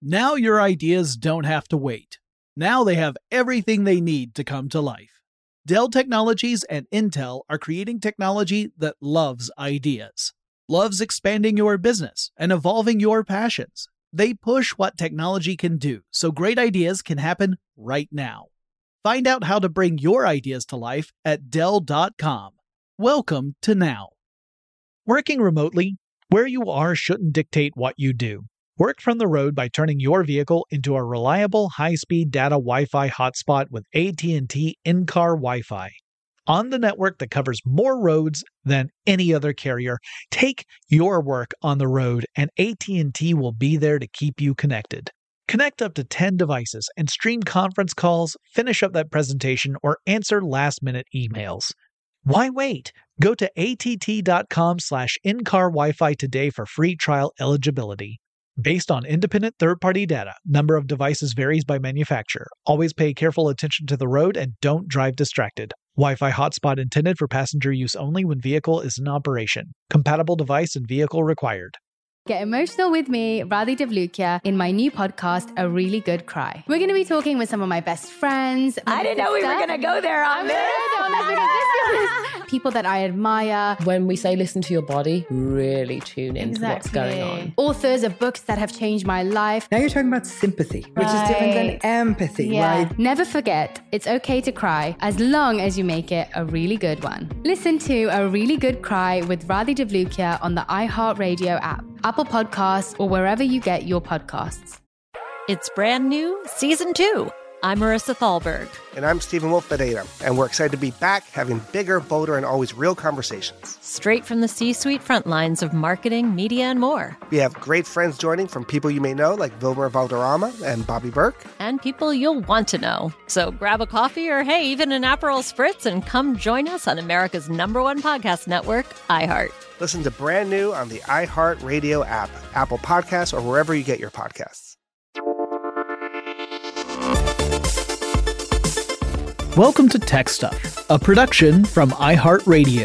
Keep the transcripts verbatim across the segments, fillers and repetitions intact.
Now your ideas don't have to wait. Now they have everything they need to come to life. Dell Technologies and Intel are creating technology that loves ideas, loves expanding your business and evolving your passions. They push what technology can do so great ideas can happen right now. Find out how to bring your ideas to life at Dell dot com. Welcome to Now. Working remotely, where you are shouldn't dictate what you do. Work from the road by turning your vehicle into a reliable high-speed data Wi-Fi hotspot with A T and T in-car Wi-Fi. On the network that covers more roads than any other carrier, take your work on the road and A T and T will be there to keep you connected. Connect up to ten devices and stream conference calls, finish up that presentation, or answer last-minute emails. Why wait? Go to A T T dot com slash in-car Wi-Fi today for free trial eligibility. Based on independent third-party data, number of devices varies by manufacturer. Always pay careful attention to the road and don't drive distracted. Wi-Fi hotspot intended for passenger use only when vehicle is in operation. Compatible device and vehicle required. Get emotional with me, Radhi Devlukia, in my new podcast, A Really Good Cry. We're going to be talking with some of my best friends. I didn't know we were going to go there on this. People that I admire. When we say listen to your body, really tune into Exactly. what's going on. Authors of books that have changed my life. Now you're talking about sympathy, which Right. is different than empathy, Yeah. right? Never forget, it's okay to cry as long as you make it a really good one. Listen to A Really Good Cry with Radhi Devlukia on the iHeartRadio app, Apple Podcasts, or wherever you get your podcasts. It's brand new, season two. I'm Marissa Thalberg. And I'm Stephen Wolf Pereira, and we're excited to be back having bigger, bolder, and always real conversations. Straight from the C-suite front lines of marketing, media, and more. We have great friends joining from people you may know, like Vilmer Valderrama and Bobby Burke. And people you'll want to know. So grab a coffee or, hey, even an Aperol Spritz and come join us on America's number one podcast network, iHeart. Listen to brand new on the iHeartRadio app, Apple Podcasts, or wherever you get your podcasts. Welcome to Tech Stuff, a production from iHeartRadio.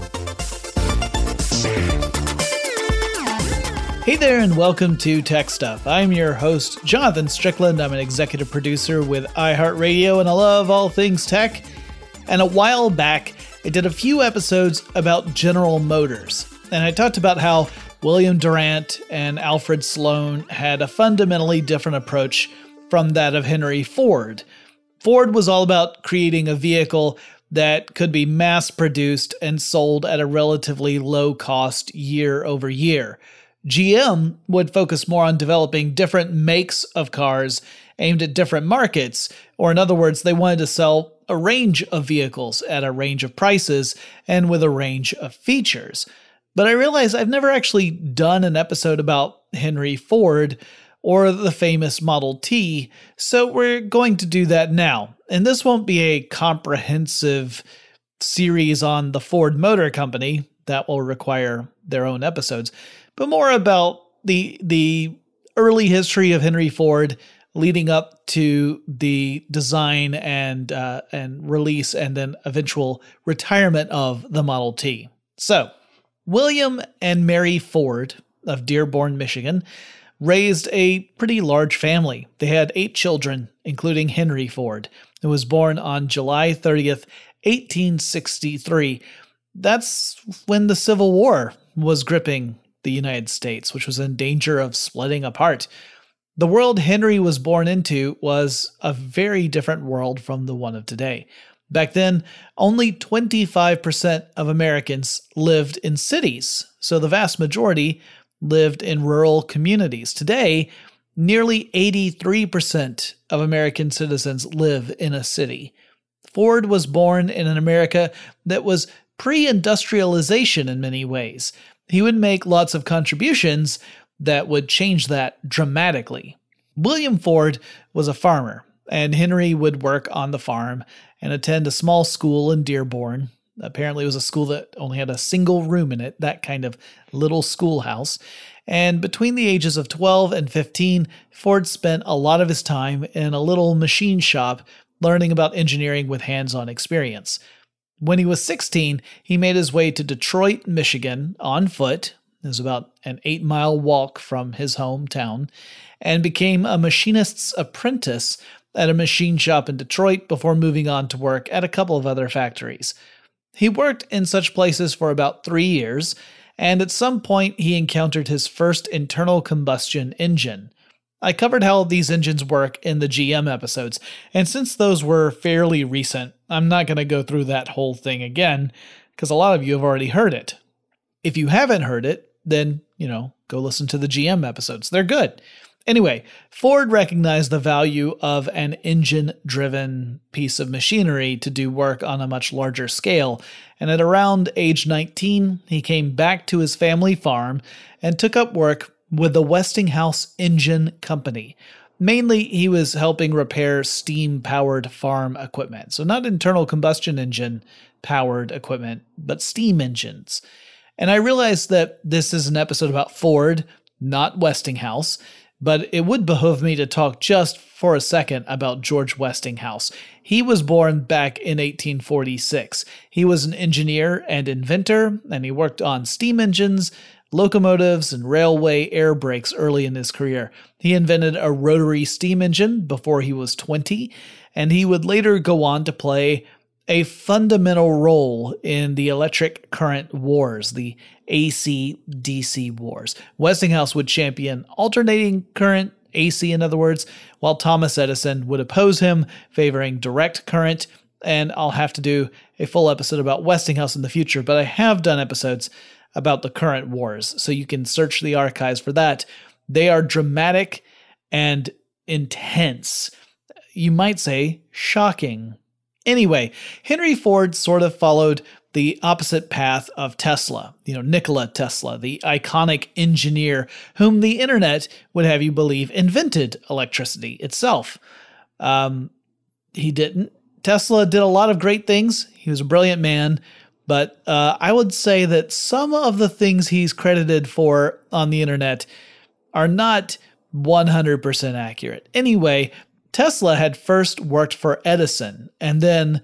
Hey there, and welcome to Tech Stuff. I'm your host, Jonathan Strickland. I'm an executive producer with iHeartRadio, and I love all things tech. And a while back, I did a few episodes about General Motors, and I talked about how William Durant and Alfred Sloan had a fundamentally different approach from that of Henry Ford. Ford was all about creating a vehicle that could be mass-produced and sold at a relatively low cost year over year. G M would focus more on developing different makes of cars aimed at different markets, or in other words, they wanted to sell a range of vehicles at a range of prices and with a range of features. But I realized I've never actually done an episode about Henry Ford or the famous Model T, so we're going to do that now. And this won't be a comprehensive series on the Ford Motor Company, that will require their own episodes, but more about the the early history of Henry Ford leading up to the design and uh, and release and then eventual retirement of the Model T. So, William and Mary Ford of Dearborn, Michigan, raised a pretty large family. They had eight children, including Henry Ford, who was born on July thirtieth, eighteen sixty-three. That's when the Civil War was gripping the United States, which was in danger of splitting apart. The world Henry was born into was a very different world from the one of today. Back then, only twenty-five percent of Americans lived in cities, so the vast majority lived in rural communities. Today, nearly eighty-three percent of American citizens live in a city. Ford was born in an America that was pre-industrialization in many ways. He would make lots of contributions that would change that dramatically. William Ford was a farmer, and Henry would work on the farm and attend a small school in Dearborn. Apparently it was a school that only had a single room in it, that kind of little schoolhouse. And between the ages of twelve and fifteen, Ford spent a lot of his time in a little machine shop learning about engineering with hands-on experience. When he was sixteen, he made his way to Detroit, Michigan, on foot. It was about an eight-mile walk from his hometown, and became a machinist's apprentice at a machine shop in Detroit before moving on to work at a couple of other factories. He worked in such places for about three years, and at some point he encountered his first internal combustion engine. I covered how these engines work in the G M episodes, and since those were fairly recent, I'm not going to go through that whole thing again, because a lot of you have already heard it. If you haven't heard it, then, you know, go listen to the G M episodes. They're good. Anyway, Ford recognized the value of an engine-driven piece of machinery to do work on a much larger scale, and at around age nineteen, he came back to his family farm and took up work with the Westinghouse Engine Company. Mainly, he was helping repair steam-powered farm equipment, so not internal combustion engine-powered equipment, but steam engines. And I realize that this is an episode about Ford, not Westinghouse, but it would behoove me to talk just for a second about George Westinghouse. He was born back in eighteen forty-six. He was an engineer and inventor, and he worked on steam engines, locomotives, and railway air brakes early in his career. He invented a rotary steam engine before he was twenty, and he would later go on to play a fundamental role in the electric current wars, the A C D C wars. Westinghouse would champion alternating current, A C in other words, while Thomas Edison would oppose him, favoring direct current. And I'll have to do a full episode about Westinghouse in the future, but I have done episodes about the current wars, so you can search the archives for that. They are dramatic and intense. You might say shocking. Anyway, Henry Ford sort of followed the opposite path of Tesla, you know, Nikola Tesla, the iconic engineer whom the internet would have you believe invented electricity itself. Um, he didn't. Tesla did a lot of great things. He was a brilliant man, but uh, I would say that some of the things he's credited for on the internet are not one hundred percent accurate. Anyway, Tesla had first worked for Edison, and then,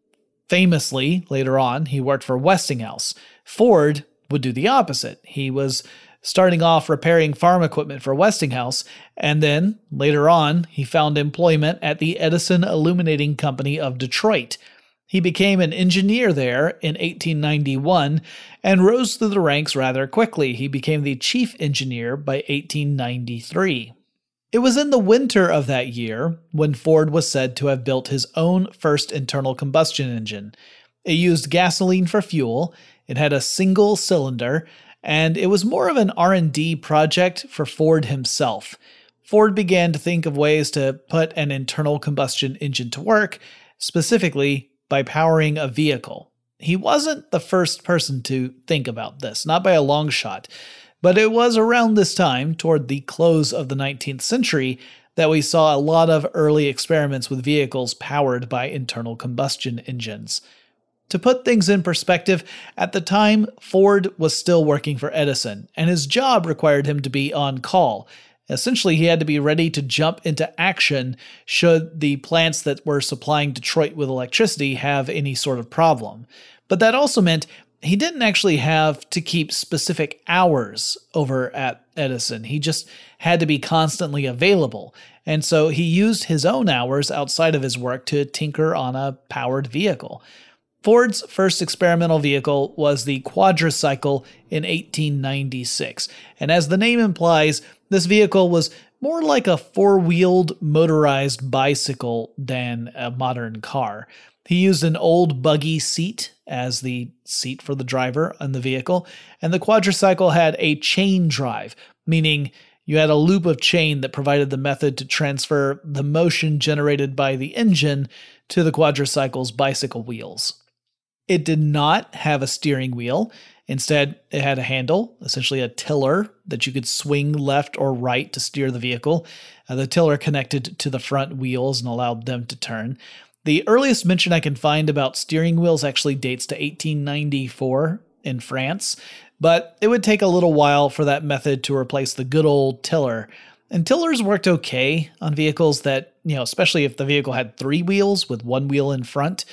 famously, later on, he worked for Westinghouse. Ford would do the opposite. He was starting off repairing farm equipment for Westinghouse, and then, later on, he found employment at the Edison Illuminating Company of Detroit. He became an engineer there in eighteen ninety-one and rose through the ranks rather quickly. He became the chief engineer by eighteen ninety-three. It was in the winter of that year when Ford was said to have built his own first internal combustion engine. It used gasoline for fuel, it had a single cylinder, and it was more of an R and D project for Ford himself. Ford began to think of ways to put an internal combustion engine to work, specifically by powering a vehicle. He wasn't the first person to think about this, not by a long shot. But it was around this time, toward the close of the nineteenth century, that we saw a lot of early experiments with vehicles powered by internal combustion engines. To put things in perspective, at the time, Ford was still working for Edison, and his job required him to be on call. Essentially, he had to be ready to jump into action should the plants that were supplying Detroit with electricity have any sort of problem. But that also meant he didn't actually have to keep specific hours over at Edison. He just had to be constantly available. And so he used his own hours outside of his work to tinker on a powered vehicle. Ford's first experimental vehicle was the quadricycle in eighteen ninety-six. And as the name implies, this vehicle was more like a four-wheeled motorized bicycle than a modern car. He used an old buggy seat as the seat for the driver in the vehicle, and the quadricycle had a chain drive, meaning you had a loop of chain that provided the method to transfer the motion generated by the engine to the quadricycle's bicycle wheels. It did not have a steering wheel. Instead, it had a handle, essentially a tiller that you could swing left or right to steer the vehicle. Uh, the tiller connected to the front wheels and allowed them to turn. The earliest mention I can find about steering wheels actually dates to eighteen ninety-four in France, but it would take a little while for that method to replace the good old tiller. And tillers worked okay on vehicles that, you know, especially if the vehicle had three wheels with one wheel in front.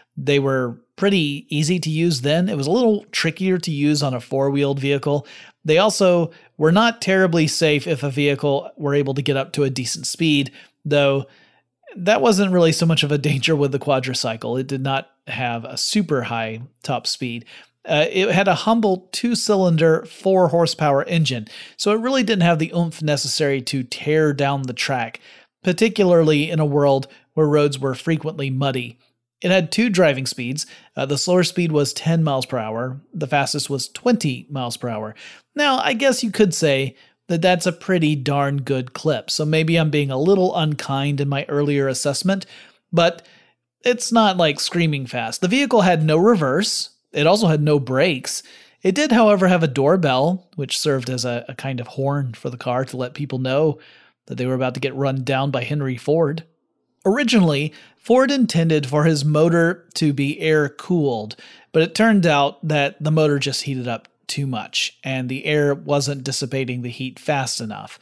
They were pretty easy to use then. It was a little trickier to use on a four-wheeled vehicle. They also were not terribly safe if a vehicle were able to get up to a decent speed, though that wasn't really so much of a danger with the quadricycle. It did not have a super high top speed. Uh, it had a humble two-cylinder, four horsepower engine, so it really didn't have the oomph necessary to tear down the track, particularly in a world where roads were frequently muddy. It had two driving speeds. Uh, the slower speed was ten miles per hour. The fastest was twenty miles per hour. Now, I guess you could say that that's a pretty darn good clip, so maybe I'm being a little unkind in my earlier assessment, but it's not like screaming fast. The vehicle had no reverse. It also had no brakes. It did, however, have a doorbell, which served as a, a kind of horn for the car to let people know that they were about to get run down by Henry Ford. Originally, Ford intended for his motor to be air-cooled, but it turned out that the motor just heated up too much, and the air wasn't dissipating the heat fast enough.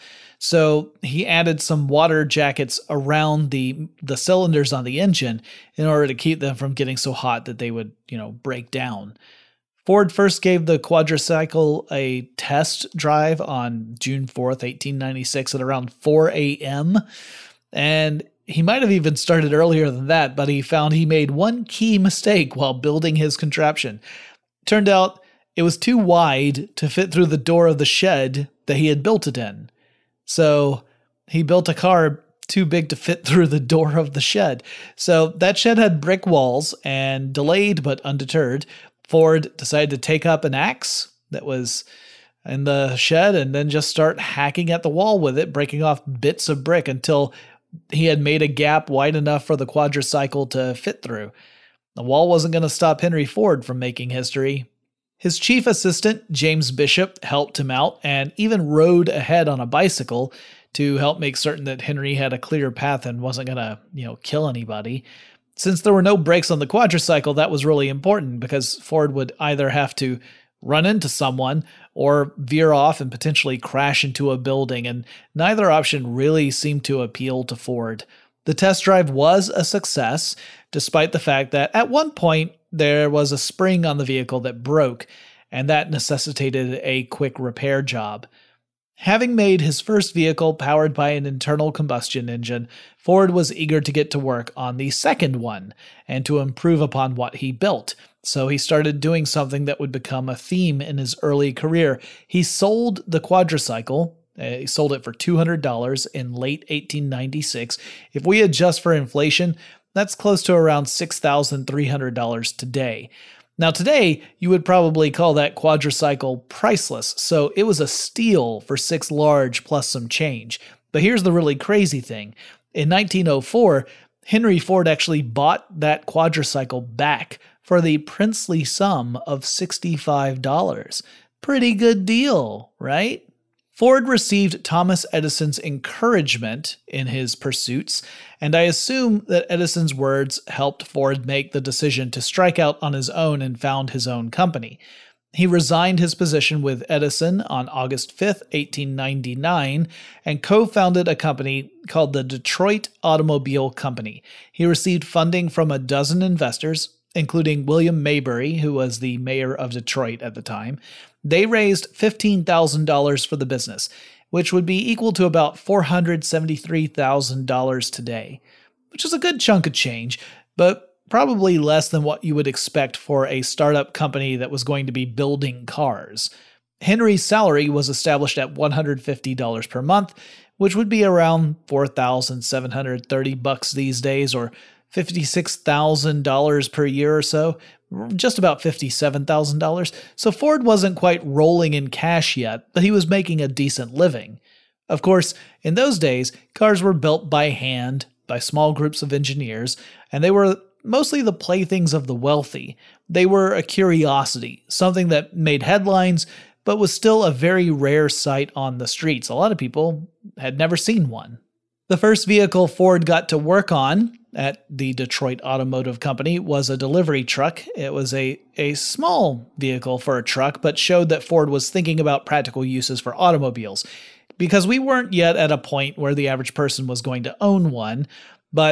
So he added some water jackets around the the cylinders on the engine in order to keep them from getting so hot that they would, you know, break down. Ford first gave the quadricycle a test drive on June fourth, eighteen ninety-six at around four a.m., and he might have even started earlier than that, but he found he made one key mistake while building his contraption. Turned out it was too wide to fit through the door of the shed that he had built it in. So he built a car too big to fit through the door of the shed. So that shed had brick walls, and delayed but undeterred, Ford decided to take up an axe that was in the shed and then just start hacking at the wall with it, breaking off bits of brick until he had made a gap wide enough for the quadricycle to fit through. The wall wasn't going to stop Henry Ford from making history. His chief assistant, James Bishop, helped him out and even rode ahead on a bicycle to help make certain that Henry had a clear path and wasn't going to, you know, kill anybody. Since there were no brakes on the quadricycle, that was really important because Ford would either have to run into someone or veer off and potentially crash into a building, and neither option really seemed to appeal to Ford. The test drive was a success, despite the fact that at one point there was a spring on the vehicle that broke, and that necessitated a quick repair job. Having made his first vehicle powered by an internal combustion engine, Ford was eager to get to work on the second one and to improve upon what he built. So he started doing something that would become a theme in his early career. He sold the quadricycle. He sold it for two hundred dollars in late eighteen ninety-six. If we adjust for inflation, that's close to around six thousand three hundred dollars today. Now today, you would probably call that quadricycle priceless, so it was a steal for six large plus some change. But here's the really crazy thing. In nineteen oh four, Henry Ford actually bought that quadricycle back for the princely sum of sixty-five dollars. Pretty good deal, right? Ford received Thomas Edison's encouragement in his pursuits, and I assume that Edison's words helped Ford make the decision to strike out on his own and found his own company. He resigned his position with Edison on August fifth, eighteen ninety-nine, and co-founded a company called the Detroit Automobile Company. He received funding from a dozen investors, including William Mayberry, who was the mayor of Detroit at the time. They raised fifteen thousand dollars for the business, which would be equal to about four hundred seventy-three thousand dollars today, which is a good chunk of change, but probably less than what you would expect for a startup company that was going to be building cars. Henry's salary was established at one hundred fifty dollars per month, which would be around four thousand seven hundred thirty bucks these days, or fifty-six thousand dollars per year or so, just about fifty-seven thousand dollars. So Ford wasn't quite rolling in cash yet, but he was making a decent living. Of course, in those days, cars were built by hand by small groups of engineers, and they were mostly the playthings of the wealthy. They were a curiosity, something that made headlines, but was still a very rare sight on the streets. A lot of people had never seen one. The first vehicle Ford got to work on at the Detroit Automotive Company was a delivery truck. It was a, a small vehicle for a truck, but showed that Ford was thinking about practical uses for automobiles. Because we weren't yet at a point where the average person was going to own one, but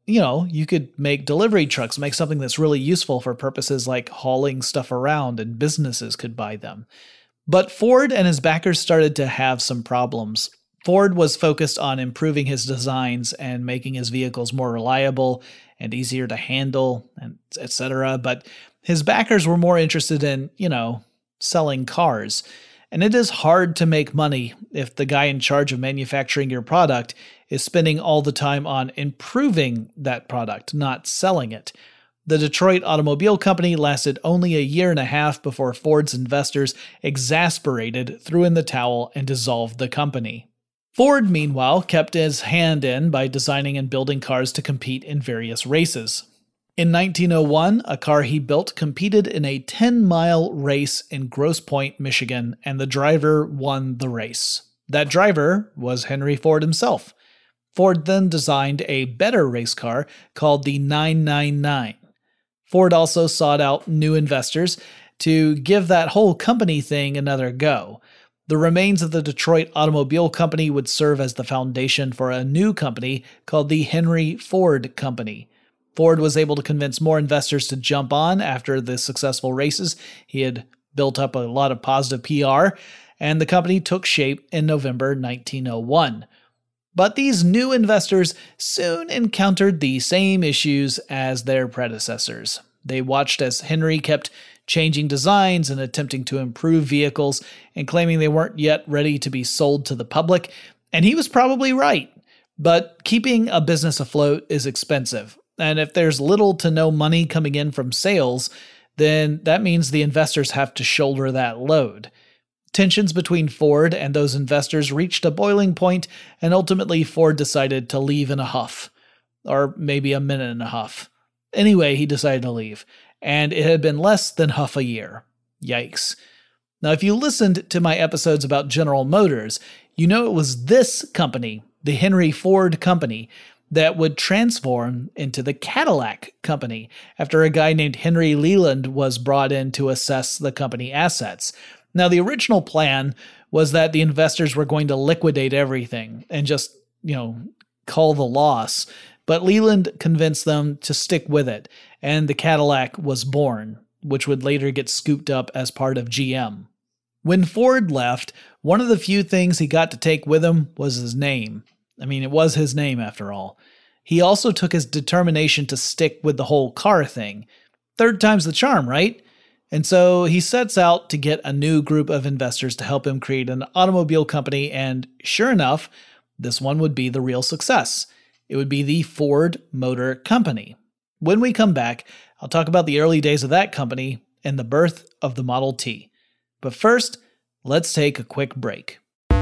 you know, you could make delivery trucks, make something that's really useful for purposes like hauling stuff around, and businesses could buy them. But Ford and his backers started to have some problems. Ford was focused on improving his designs and making his vehicles more reliable and easier to handle, and et cetera. But his backers were more interested in, you know, selling cars. And it is hard to make money if the guy in charge of manufacturing your product is spending all the time on improving that product, not selling it. The Detroit Automobile Company lasted only a year and a half before Ford's investors, exasperated, threw in the towel and dissolved the company. Ford, meanwhile, kept his hand in by designing and building cars to compete in various races. In nineteen oh one, a car he built competed in a ten-mile race in Grosse Pointe, Michigan, and the driver won the race. That driver was Henry Ford himself. Ford then designed a better race car called the nine ninety-nine. Ford also sought out new investors to give that whole company thing another go. The remains of the Detroit Automobile Company would serve as the foundation for a new company called the Henry Ford Company. Ford was able to convince more investors to jump on after the successful races. He had built up a lot of positive P R, and the company took shape in November nineteen oh one. But these new investors soon encountered the same issues as their predecessors. They watched as Henry kept changing designs and attempting to improve vehicles and claiming they weren't yet ready to be sold to the public, and he was probably right. But keeping a business afloat is expensive, and if there's little to no money coming in from sales, then that means the investors have to shoulder that load. Tensions between Ford and those investors reached a boiling point, and ultimately Ford decided to leave in a huff. Or maybe a minute and a huff. Anyway, he decided to leave, and it had been less than half a year. Yikes. Now, if you listened to my episodes about General Motors, you know it was this company, the Henry Ford Company, that would transform into the Cadillac Company after a guy named Henry Leland was brought in to assess the company assets. Now, the original plan was that the investors were going to liquidate everything and just, you know, call the loss. But Leland convinced them to stick with it, and the Cadillac was born, which would later get scooped up as part of G M. When Ford left, one of the few things he got to take with him was his name. I mean, it was his name after all. He also took his determination to stick with the whole car thing. Third time's the charm, right? And so he sets out to get a new group of investors to help him create an automobile company, and sure enough, this one would be the real success. It would be the Ford Motor Company. When we come back, I'll talk about the early days of that company and the birth of the Model T. But first, let's take a quick break.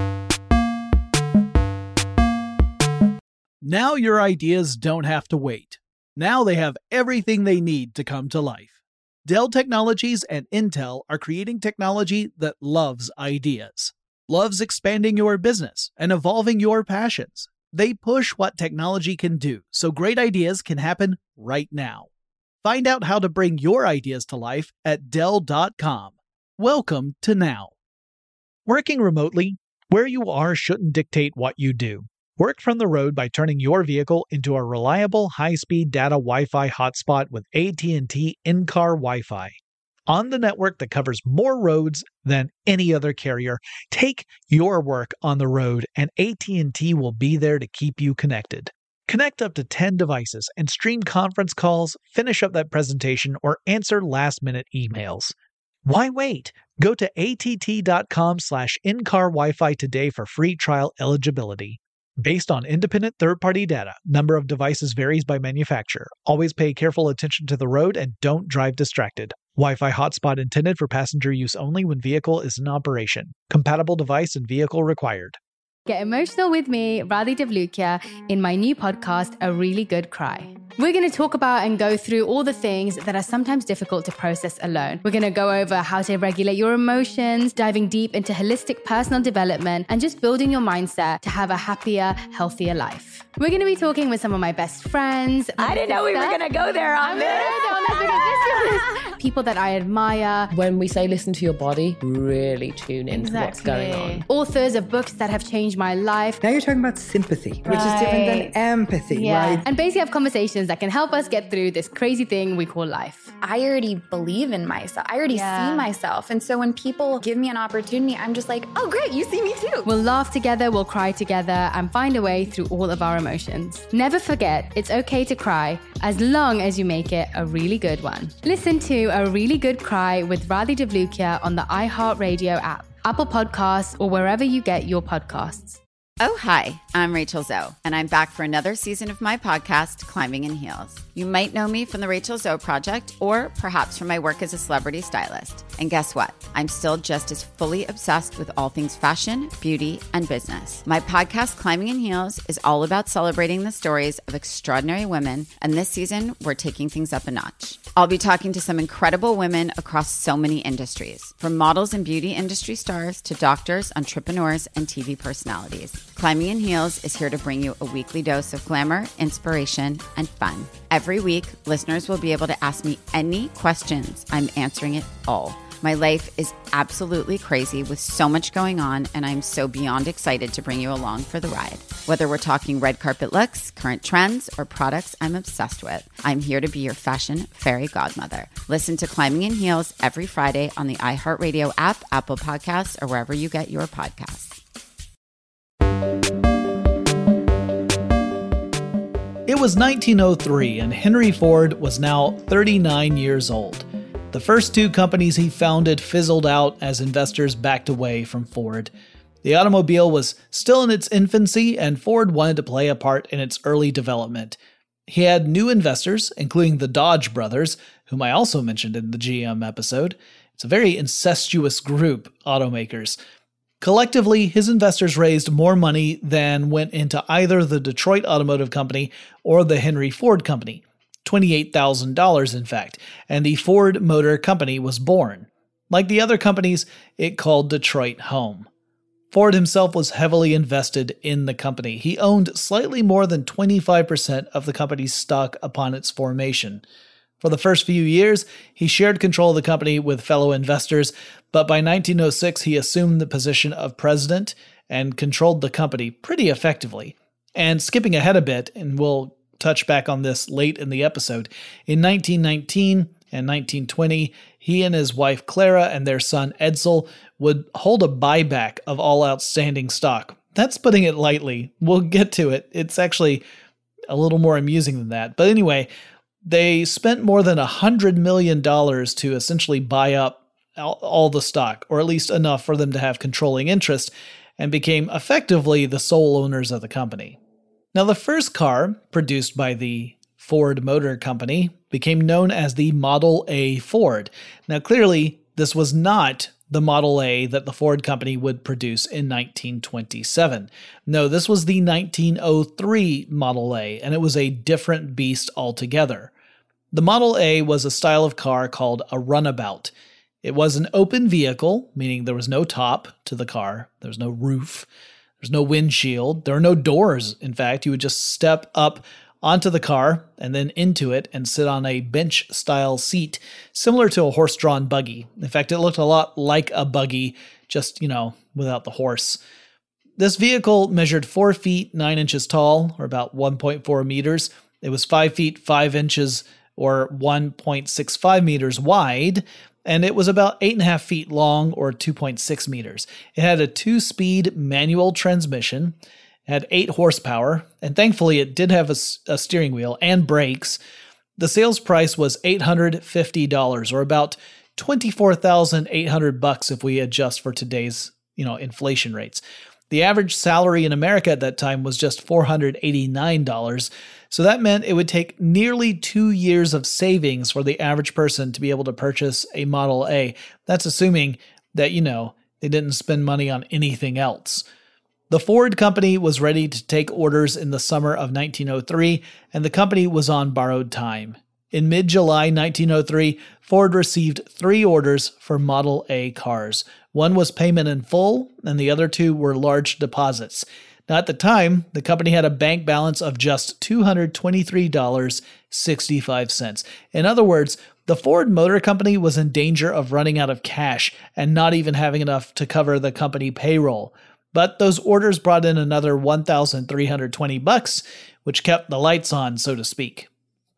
Now your ideas don't have to wait. Now they have everything they need to come to life. Dell Technologies and Intel are creating technology that loves ideas, loves expanding your business and evolving your passions. They push what technology can do, so great ideas can happen right now. Find out how to bring your ideas to life at Dell dot com. Welcome to Now. Working remotely, where you are shouldn't dictate what you do. Work from the road by turning your vehicle into a reliable high-speed data Wi-Fi hotspot with A T and T in-car Wi-Fi. On the network that covers more roads than any other carrier, take your work on the road and A T and T will be there to keep you connected. Connect up to ten devices and stream conference calls, finish up that presentation, or answer last-minute emails. Why wait? Go to A T T dot com slash in-car Wi-Fi today for free trial eligibility. Based on independent third-party data, number of devices varies by manufacturer. Always pay careful attention to the road and don't drive distracted. Wi-Fi hotspot intended for passenger use only when vehicle is in operation. Compatible device and vehicle required. Get emotional with me, Radhi Devlukia, in my new podcast, A Really Good Cry. We're going to talk about and go through all the things that are sometimes difficult to process alone. We're going to go over how to regulate your emotions, diving deep into holistic personal development, and just building your mindset to have a happier, healthier life. We're going to be talking with some of my best friends. I didn't know we were going to go there on this. People that I admire. When we say listen to your body, really tune into Exactly. what's going on. Authors of books that have changed my life. Now you're talking about sympathy, which is different than empathy, Yeah. right? And basically have conversations solutions that can help us get through this crazy thing we call life. I already believe in myself. I already Yeah. see myself. And so when people give me an opportunity, I'm just like, oh, great, you see me too. We'll laugh together, we'll cry together, and find a way through all of our emotions. Never forget, it's okay to cry, as long as you make it a really good one. Listen to A Really Good Cry with Radhi Devlukia on the iHeartRadio app, Apple Podcasts, or wherever you get your podcasts. Oh, hi, I'm Rachel Zoe, and I'm back for another season of my podcast, Climbing in Heels. You might know me from the Rachel Zoe Project, or perhaps from my work as a celebrity stylist. And guess what? I'm still just as fully obsessed with all things fashion, beauty, and business. My podcast, Climbing in Heels, is all about celebrating the stories of extraordinary women, and this season, we're taking things up a notch. I'll be talking to some incredible women across so many industries, from models and beauty industry stars to doctors, entrepreneurs, and T V personalities. Climbing in Heels is here to bring you a weekly dose of glamour, inspiration, and fun. Every week, listeners will be able to ask me any questions. I'm answering it all. My life is absolutely crazy with so much going on, and I'm so beyond excited to bring you along for the ride. Whether we're talking red carpet looks, current trends, or products I'm obsessed with, I'm here to be your fashion fairy godmother. Listen to Climbing in Heels every Friday on the iHeartRadio app, Apple Podcasts, or wherever you get your podcasts. It was nineteen oh three, and Henry Ford was now thirty-nine years old. The first two companies he founded fizzled out as investors backed away from Ford. The automobile was still in its infancy, and Ford wanted to play a part in its early development. He had new investors, including the Dodge brothers, whom I also mentioned in the G M episode. It's a very incestuous group, automakers. Collectively, his investors raised more money than went into either the Detroit Automotive Company or the Henry Ford Company. twenty-eight thousand dollars, in fact, and the Ford Motor Company was born. Like the other companies, it called Detroit home. Ford himself was heavily invested in the company. He owned slightly more than twenty-five percent of the company's stock upon its formation. For the first few years, he shared control of the company with fellow investors, but by nineteen oh six he assumed the position of president and controlled the company pretty effectively. And skipping ahead a bit, and we'll touch back on this late in the episode, in nineteen nineteen and nineteen twenty, he and his wife Clara and their son Edsel would hold a buyback of all outstanding stock. That's putting it lightly. We'll get to it. It's actually a little more amusing than that. But anyway, they spent more than one hundred million dollars to essentially buy up all the stock, or at least enough for them to have controlling interest, and became effectively the sole owners of the company. Now, the first car, produced by the Ford Motor Company, became known as the Model A Ford. Now, clearly, this was not the Model A that the Ford Company would produce in nineteen twenty-seven. No, this was the nineteen oh three Model A, and it was a different beast altogether. The Model A was a style of car called a runabout. It was an open vehicle, meaning there was no top to the car, there was no roof, there's no windshield, there are no doors. In fact, you would just step up onto the car and then into it and sit on a bench-style seat, similar to a horse-drawn buggy. In fact, it looked a lot like a buggy, just, you know, without the horse. This vehicle measured four feet nine inches tall, or about one point four meters. It was five feet five inches, or one point six five meters wide, and it was about eight and a half feet long, or two point six meters. It had a two-speed manual transmission, had eight horsepower, and thankfully it did have a, a steering wheel and brakes. The sales price was eight hundred fifty dollars, or about twenty-four thousand eight hundred bucks if we adjust for today's, you know, inflation rates. The average salary in America at that time was just four hundred eighty-nine dollars, so that meant it would take nearly two years of savings for the average person to be able to purchase a Model A. That's assuming that, you know, they didn't spend money on anything else. The Ford Company was ready to take orders in the summer of nineteen oh three, and the company was on borrowed time. In mid-July nineteen oh three, Ford received three orders for Model A cars. One was payment in full, and the other two were large deposits. Now, at the time, the company had a bank balance of just two hundred twenty-three dollars and sixty-five cents. In other words, the Ford Motor Company was in danger of running out of cash and not even having enough to cover the company payroll. But those orders brought in another one thousand three hundred twenty bucks, which kept the lights on, so to speak.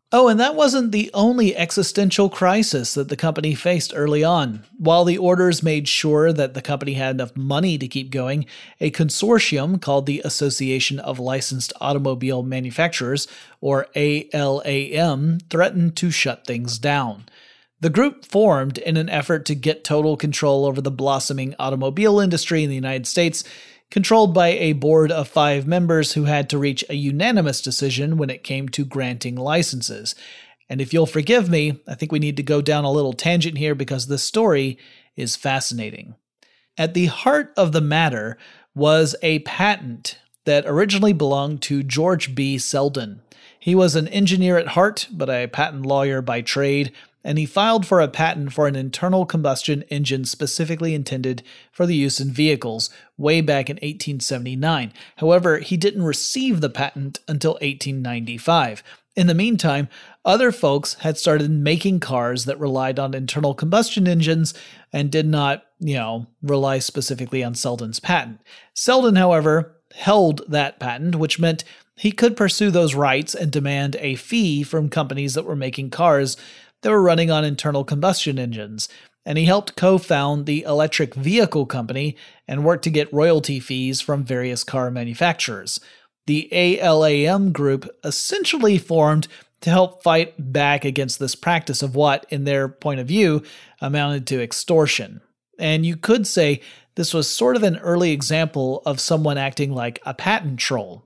Oh, and that wasn't the only existential crisis that the company faced early on. While the orders made sure that the company had enough money to keep going, a consortium called the Association of Licensed Automobile Manufacturers, or A L A M, threatened to shut things down. The group formed in an effort to get total control over the blossoming automobile industry in the United States, controlled by a board of five members who had to reach a unanimous decision when it came to granting licenses. And if you'll forgive me, I think we need to go down a little tangent here because this story is fascinating. At the heart of the matter was a patent that originally belonged to George B. Selden. He was an engineer at heart, but a patent lawyer by trade, and he filed for a patent for an internal combustion engine specifically intended for the use in vehicles way back in eighteen seventy-nine. However, he didn't receive the patent until eighteen ninety-five. In the meantime, other folks had started making cars that relied on internal combustion engines and did not, you know, rely specifically on Selden's patent. Selden, however, held that patent, which meant he could pursue those rights and demand a fee from companies that were making cars that were running on internal combustion engines, and he helped co-found the Electric Vehicle Company and worked to get royalty fees from various car manufacturers. The A L A M group essentially formed to help fight back against this practice of what, in their point of view, amounted to extortion. And you could say this was sort of an early example of someone acting like a patent troll.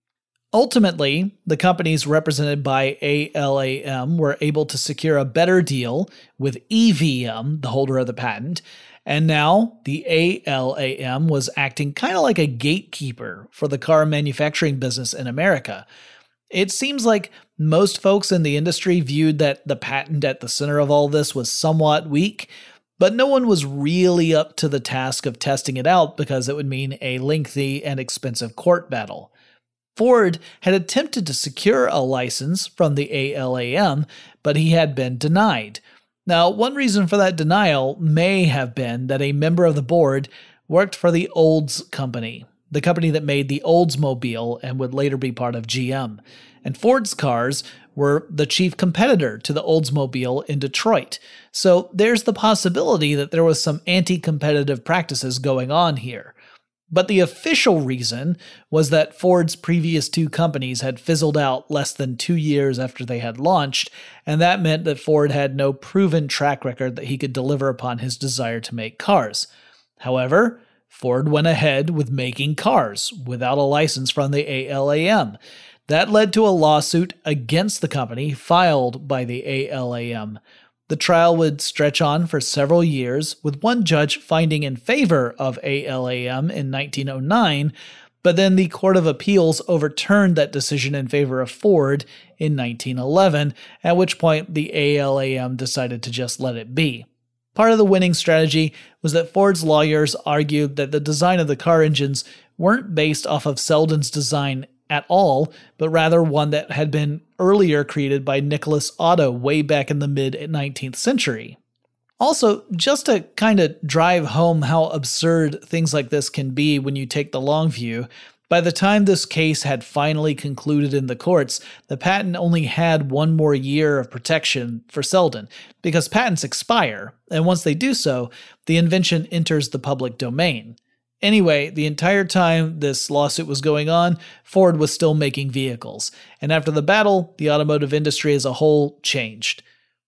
Ultimately, the companies represented by A L A M were able to secure a better deal with E V M, the holder of the patent, and now the A L A M was acting kind of like a gatekeeper for the car manufacturing business in America. It seems like most folks in the industry viewed that the patent at the center of all this was somewhat weak, but no one was really up to the task of testing it out because it would mean a lengthy and expensive court battle. Ford had attempted to secure a license from the A L A M, but he had been denied. Now, one reason for that denial may have been that a member of the board worked for the Olds Company, the company that made the Oldsmobile and would later be part of G M. And Ford's cars were the chief competitor to the Oldsmobile in Detroit. So there's the possibility that there was some anti-competitive practices going on here. But the official reason was that Ford's previous two companies had fizzled out less than two years after they had launched, and that meant that Ford had no proven track record that he could deliver upon his desire to make cars. However, Ford went ahead with making cars without a license from the A L A M. That led to a lawsuit against the company filed by the A L A M. The trial would stretch on for several years, with one judge finding in favor of A L A M in nineteen oh nine, but then the Court of Appeals overturned that decision in favor of Ford in nineteen eleven, at which point the A L A M decided to just let it be. Part of the winning strategy was that Ford's lawyers argued that the design of the car engines weren't based off of Selden's design at all, but rather one that had been earlier created by Nicholas Otto way back in the mid-nineteenth century. Also, just to kind of drive home how absurd things like this can be when you take the long view, by the time this case had finally concluded in the courts, the patent only had one more year of protection for Selden, because patents expire, and once they do so, the invention enters the public domain. Anyway, the entire time this lawsuit was going on, Ford was still making vehicles, and after the battle, the automotive industry as a whole changed.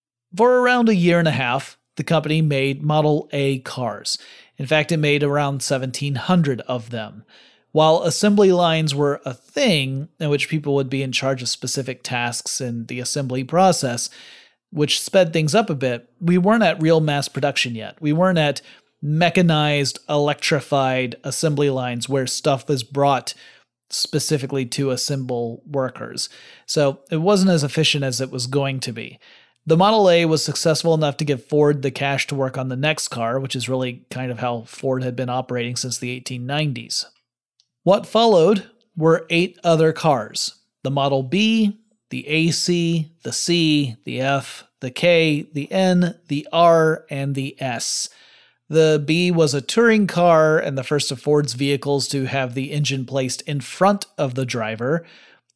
For around a year and a half, the company made Model A cars. In fact, it made around seventeen hundred of them. While assembly lines were a thing in which people would be in charge of specific tasks in the assembly process, which sped things up a bit, we weren't at real mass production yet. We weren't at mechanized, electrified assembly lines where stuff is brought specifically to assemble workers. So it wasn't as efficient as it was going to be. The Model A was successful enough to give Ford the cash to work on the next car, which is really kind of how Ford had been operating since the eighteen nineties. What followed were eight other cars: the Model B, the A C, the C, the F, the K, the N, the R, and the S. The B was a touring car and the first of Ford's vehicles to have the engine placed in front of the driver.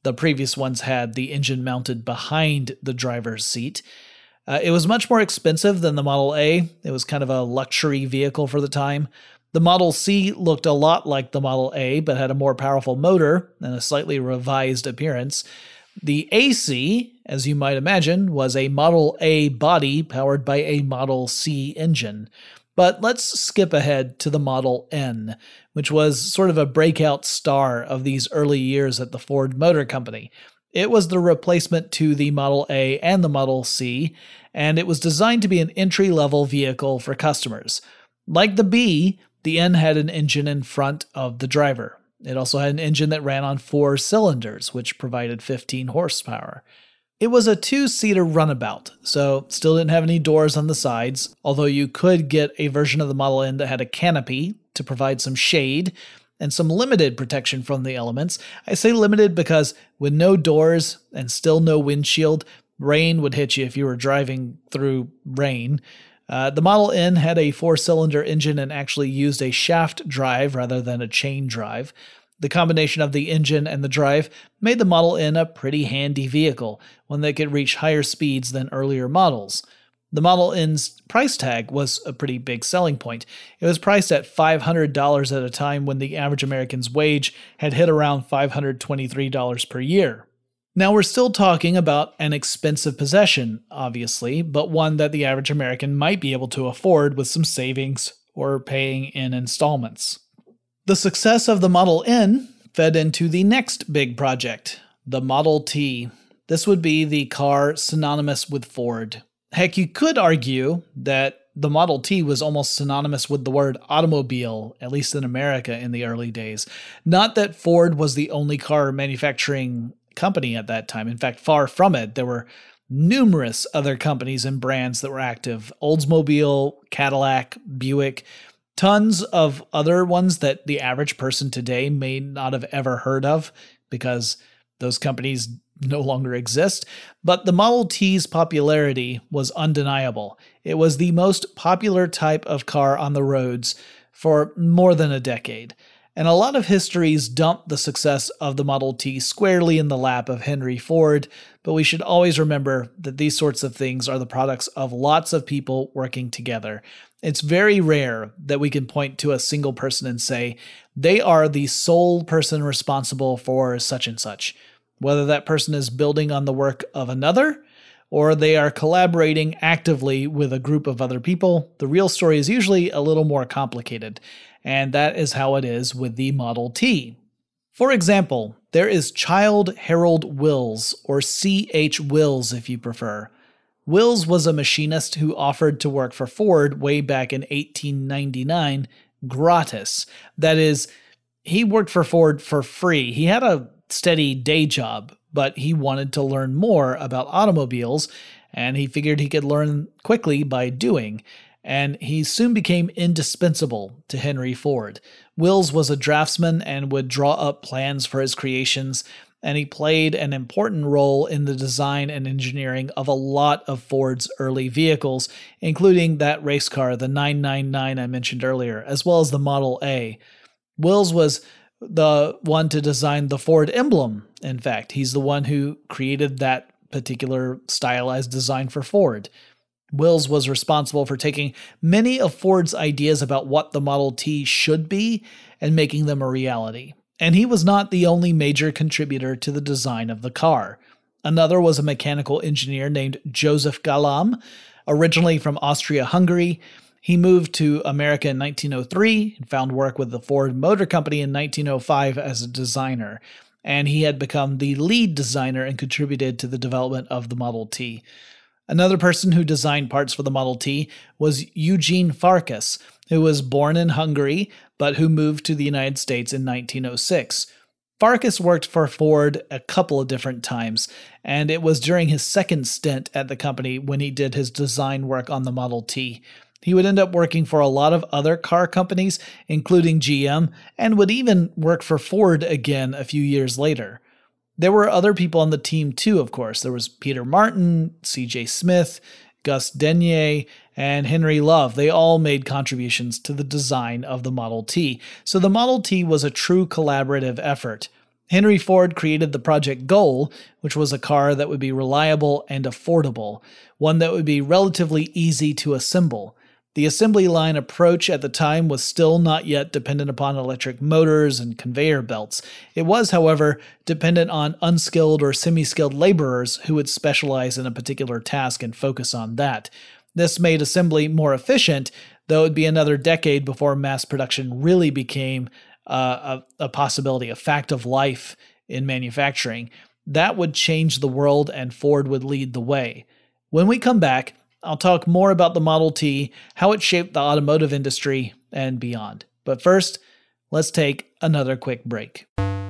The previous ones had the engine mounted behind the driver's seat. Uh, it was much more expensive than the Model A. It was kind of a luxury vehicle for the time. The Model C looked a lot like the Model A, but had a more powerful motor and a slightly revised appearance. The A C, as you might imagine, was a Model A body powered by a Model C engine. But let's skip ahead to the Model N, which was sort of a breakout star of these early years at the Ford Motor Company. It was the replacement to the Model A and the Model C, and it was designed to be an entry-level vehicle for customers. Like the B, the N had an engine in front of the driver. It also had an engine that ran on four cylinders, which provided fifteen horsepower. It was a two-seater runabout, so still didn't have any doors on the sides, although you could get a version of the Model N that had a canopy to provide some shade and some limited protection from the elements. I say limited because with no doors and still no windshield, rain would hit you if you were driving through rain. Uh, the Model N had a four-cylinder engine and actually used a shaft drive rather than a chain drive. The combination of the engine and the drive made the Model N a pretty handy vehicle, one that could reach higher speeds than earlier models. The Model N's price tag was a pretty big selling point. It was priced at five hundred dollars at a time when the average American's wage had hit around five hundred twenty-three dollars per year. Now, we're still talking about an expensive possession, obviously, but one that the average American might be able to afford with some savings or paying in installments. The success of the Model N fed into the next big project, the Model T. This would be the car synonymous with Ford. Heck, you could argue that the Model T was almost synonymous with the word automobile, at least in America in the early days. Not that Ford was the only car manufacturing company at that time. In fact, far from it. There were numerous other companies and brands that were active. Oldsmobile, Cadillac, Buick, tons of other ones that the average person today may not have ever heard of because those companies no longer exist. But the Model T's popularity was undeniable. It was the most popular type of car on the roads for more than a decade. And a lot of histories dump the success of the Model T squarely in the lap of Henry Ford, but we should always remember that these sorts of things are the products of lots of people working together. It's very rare that we can point to a single person and say, they are the sole person responsible for such and such. Whether that person is building on the work of another, or they are collaborating actively with a group of other people, the real story is usually a little more complicated. And that is how it is with the Model T. For example, there is Childe Harold Wills, or C H Wills if you prefer. Wills was a machinist who offered to work for Ford way back in eighteen ninety-nine gratis. That is, he worked for Ford for free. He had a steady day job, but he wanted to learn more about automobiles, and he figured he could learn quickly by doing. And he soon became indispensable to Henry Ford. Wills was a draftsman and would draw up plans for his creations, and he played an important role in the design and engineering of a lot of Ford's early vehicles, including that race car, the nine ninety-nine I mentioned earlier, as well as the Model A. Wills was the one to design the Ford emblem. In fact, he's the one who created that particular stylized design for Ford. Wills was responsible for taking many of Ford's ideas about what the Model T should be and making them a reality. And he was not the only major contributor to the design of the car. Another was a mechanical engineer named Joseph Galam, originally from Austria-Hungary. He moved to America in nineteen oh three and found work with the Ford Motor Company in nineteen oh five as a designer. And he had become the lead designer and contributed to the development of the Model T. Another person who designed parts for the Model T was Eugene Farkas, who was born in Hungary, but who moved to the United States in nineteen oh six. Farkas worked for Ford a couple of different times, and it was during his second stint at the company when he did his design work on the Model T. He would end up working for a lot of other car companies, including G M, and would even work for Ford again a few years later. There were other people on the team too, of course. There was Peter Martin, C J Smith, Gus Denier, and Henry Love. They all made contributions to the design of the Model T. So the Model T was a true collaborative effort. Henry Ford created the Project Goal, which was a car that would be reliable and affordable, one that would be relatively easy to assemble. The assembly line approach at the time was still not yet dependent upon electric motors and conveyor belts. It was, however, dependent on unskilled or semi-skilled laborers who would specialize in a particular task and focus on that. This made assembly more efficient, though it would be another decade before mass production really became uh, a, a possibility, a fact of life in manufacturing. That would change the world, and Ford would lead the way. When we come back, I'll talk more about the Model T, how it shaped the automotive industry, and beyond. But first, let's take another quick break.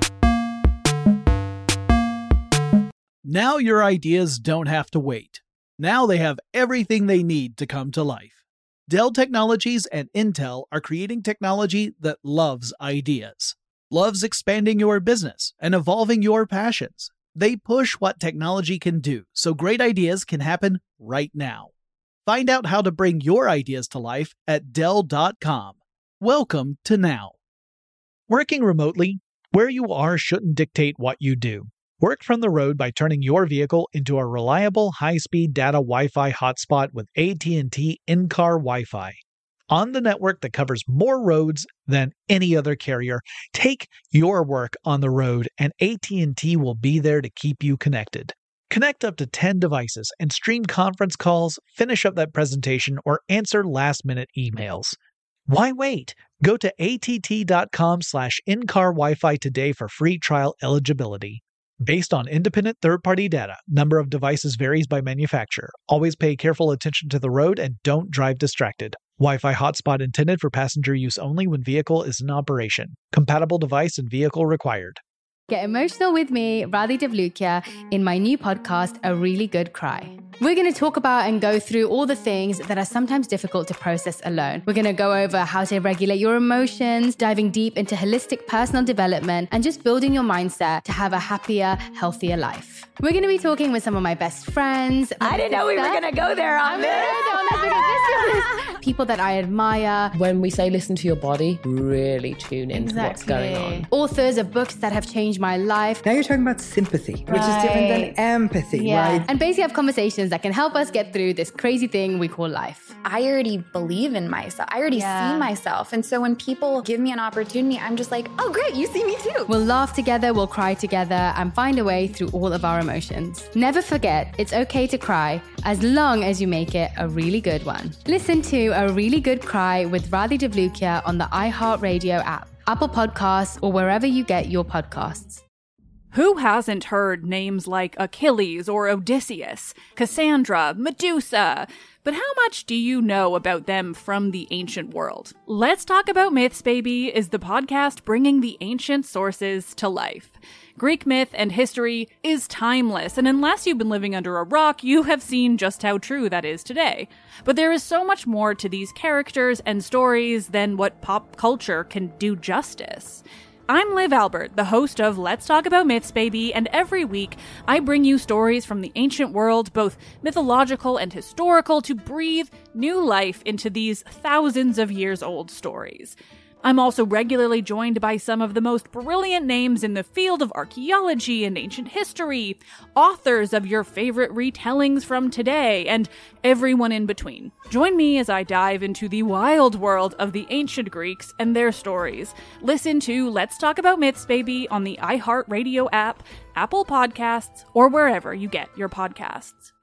Now your ideas don't have to wait. Now they have everything they need to come to life. Dell Technologies and Intel are creating technology that loves ideas, loves expanding your business and evolving your passions. They push what technology can do, so great ideas can happen right now. Find out how to bring your ideas to life at Dell dot com. Welcome to Now. Working remotely, where you are shouldn't dictate what you do. Work from the road by turning your vehicle into a reliable high-speed data Wi-Fi hotspot with A T and T in-car Wi-Fi. On the network that covers more roads than any other carrier, take your work on the road and A T and T will be there to keep you connected. Connect up to ten devices and stream conference calls, finish up that presentation, or answer last-minute emails. Why wait? Go to A T T dot com slash in-car Wi-Fi today for free trial eligibility. Based on independent third-party data, number of devices varies by manufacturer. Always pay careful attention to the road and don't drive distracted. Wi-Fi hotspot intended for passenger use only when vehicle is in operation. Compatible device and vehicle required. Get emotional with me, Radhi Devlukia, in my new podcast, A Really Good Cry. We're going to talk about and go through all the things that are sometimes difficult to process alone. We're going to go over how to regulate your emotions, diving deep into holistic personal development, and just building your mindset to have a happier, healthier life. We're going to be talking with some of my best friends. I didn't know we were going to go there on I'm this. gonna go there on this because this is people that I admire. When we say listen to your body, really tune into what's going on. Authors of books that have changed my life. Now you're talking about sympathy, which is different than empathy, Yeah. right? And basically have conversations that can help us get through this crazy thing we call life. I already believe in myself. I already Yeah. see myself. And so when people give me an opportunity, I'm just like, oh, great, you see me too. We'll laugh together, we'll cry together, and find a way through all of our emotions. Never forget, it's okay to cry, as long as you make it a really good one. Listen to A Really Good Cry with Radhi Devlukia on the iHeartRadio app, Apple Podcasts, or wherever you get your podcasts. Who hasn't heard names like Achilles or Odysseus, Cassandra, Medusa? But how much do you know about them from the ancient world? Let's Talk About Myths, Baby is the podcast bringing the ancient sources to life. Greek myth and history is timeless, and unless you've been living under a rock, you have seen just how true that is today. But there is so much more to these characters and stories than what pop culture can do justice. I'm Liv Albert, the host of Let's Talk About Myths, Baby, and every week I bring you stories from the ancient world, both mythological and historical, to breathe new life into these thousands of years old stories. I'm also regularly joined by some of the most brilliant names in the field of archaeology and ancient history, authors of your favorite retellings from today, and everyone in between. Join me as I dive into the wild world of the ancient Greeks and their stories. Listen to Let's Talk About Myths, Baby on the iHeartRadio app, Apple Podcasts, or wherever you get your podcasts.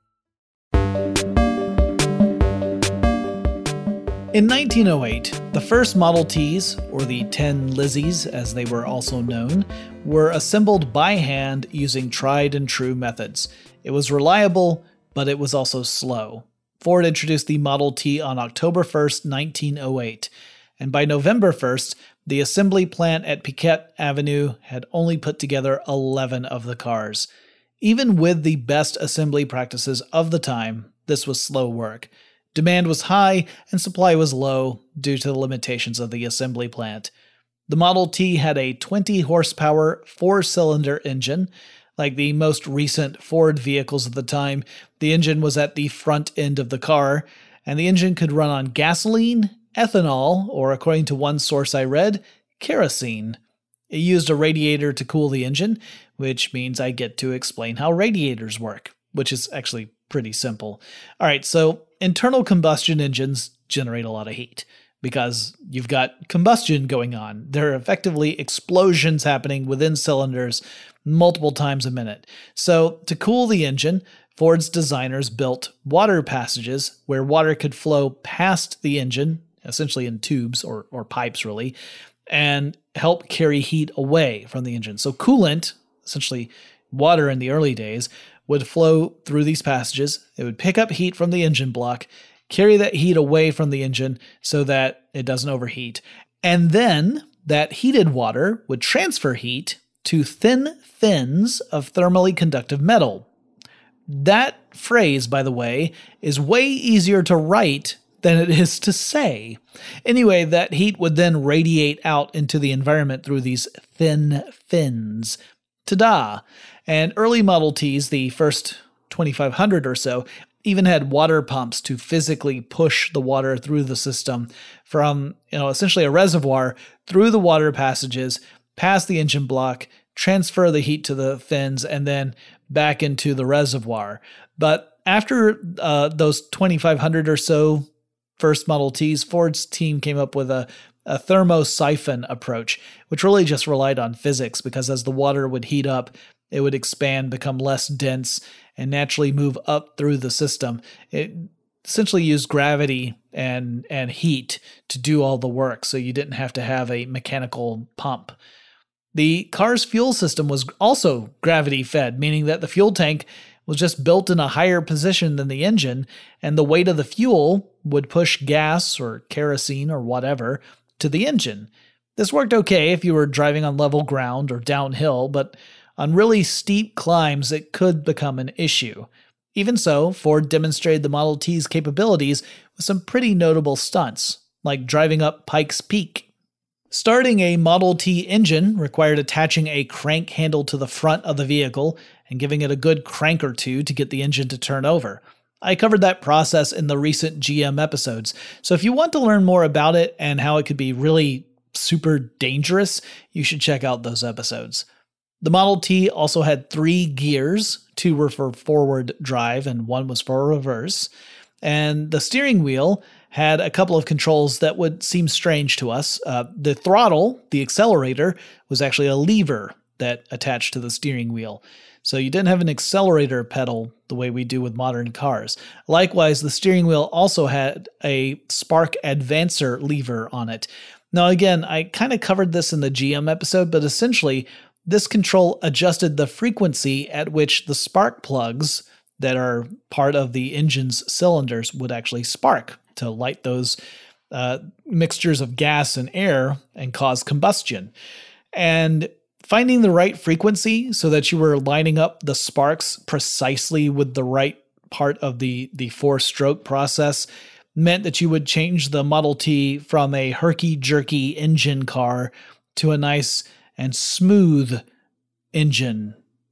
In nineteen oh eight, the first Model Ts, or the ten Lizzies as they were also known, were assembled by hand using tried and true methods. It was reliable, but it was also slow. Ford introduced the Model T on October first, nineteen oh eight, and by November first, the assembly plant at Piquette Avenue had only put together eleven of the cars. Even with the best assembly practices of the time, this was slow work. Demand was high and supply was low due to the limitations of the assembly plant. The Model T had a twenty horsepower, four-cylinder engine. Like the most recent Ford vehicles of the time, the engine was at the front end of the car, and the engine could run on gasoline, ethanol, or according to one source I read, kerosene. It used a radiator to cool the engine, which means I get to explain how radiators work, which is actually pretty simple. All right, so internal combustion engines generate a lot of heat because you've got combustion going on. There are effectively explosions happening within cylinders multiple times a minute. So to cool the engine, Ford's designers built water passages where water could flow past the engine, essentially in tubes or, or pipes really, and help carry heat away from the engine. So coolant, essentially water in the early days, would flow through these passages. It would pick up heat from the engine block, carry that heat away from the engine so that it doesn't overheat. And then that heated water would transfer heat to thin fins of thermally conductive metal. That phrase, by the way, is way easier to write than it is to say. Anyway, that heat would then radiate out into the environment through these thin fins. Ta-da! And early Model Ts, the first twenty-five hundred or so, even had water pumps to physically push the water through the system from, you know, essentially a reservoir through the water passages, past the engine block, transfer the heat to the fins, and then back into the reservoir. But after uh, those twenty-five hundred or so first Model Ts, Ford's team came up with a, a thermosiphon approach, which really just relied on physics because as the water would heat up, it would expand, become less dense, and naturally move up through the system. It essentially used gravity and, and heat to do all the work, so you didn't have to have a mechanical pump. The car's fuel system was also gravity-fed, meaning that the fuel tank was just built in a higher position than the engine, and the weight of the fuel would push gas or kerosene or whatever to the engine. This worked okay if you were driving on level ground or downhill, but on really steep climbs it could become an issue. Even so, Ford demonstrated the Model T's capabilities with some pretty notable stunts, like driving up Pikes Peak. Starting a Model T engine required attaching a crank handle to the front of the vehicle and giving it a good crank or two to get the engine to turn over. I covered that process in the recent G M episodes, so if you want to learn more about it and how it could be really super dangerous, you should check out those episodes. The Model T also had three gears. Two were for forward drive and one was for reverse. And the steering wheel had a couple of controls that would seem strange to us. Uh, the throttle, the accelerator, was actually a lever that attached to the steering wheel. So you didn't have an accelerator pedal the way we do with modern cars. Likewise, the steering wheel also had a spark advancer lever on it. Now again, I kind of covered this in the G M episode, but essentially this control adjusted the frequency at which the spark plugs that are part of the engine's cylinders would actually spark to light those uh, mixtures of gas and air and cause combustion. And finding the right frequency so that you were lining up the sparks precisely with the right part of the, the four-stroke process meant that you would change the Model T from a herky-jerky engine car to a nice and smooth engine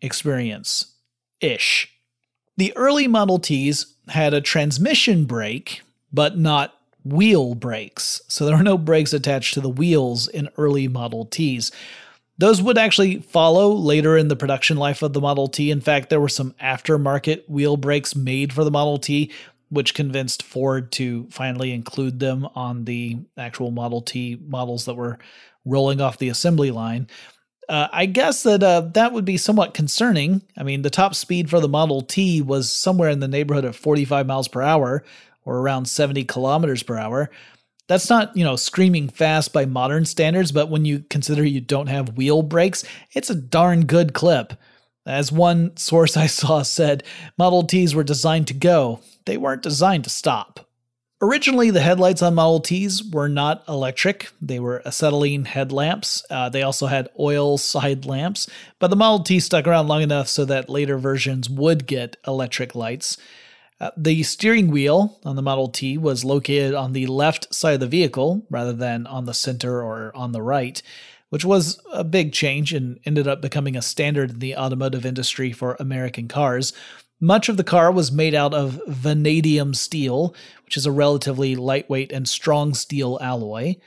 experience-ish. The early Model Ts had a transmission brake, but not wheel brakes. So there were no brakes attached to the wheels in early Model Ts. Those would actually follow later in the production life of the Model T. In fact, there were some aftermarket wheel brakes made for the Model T, which convinced Ford to finally include them on the actual Model T models that were rolling off the assembly line. Uh, I guess that uh, that would be somewhat concerning. I mean, the top speed for the Model T was somewhere in the neighborhood of forty-five miles per hour, or around seventy kilometers per hour. That's not, you know, screaming fast by modern standards, but when you consider you don't have wheel brakes, it's a darn good clip. As one source I saw said, Model Ts were designed to go. They weren't designed to stop. Originally, the headlights on Model Ts were not electric. They were acetylene headlamps. Uh, they also had oil side lamps, but the Model T stuck around long enough so that later versions would get electric lights. Uh, the steering wheel on the Model T was located on the left side of the vehicle rather than on the center or on the right, which was a big change and ended up becoming a standard in the automotive industry for American cars. Much of the car was made out of vanadium steel, which is a relatively lightweight and strong steel alloy.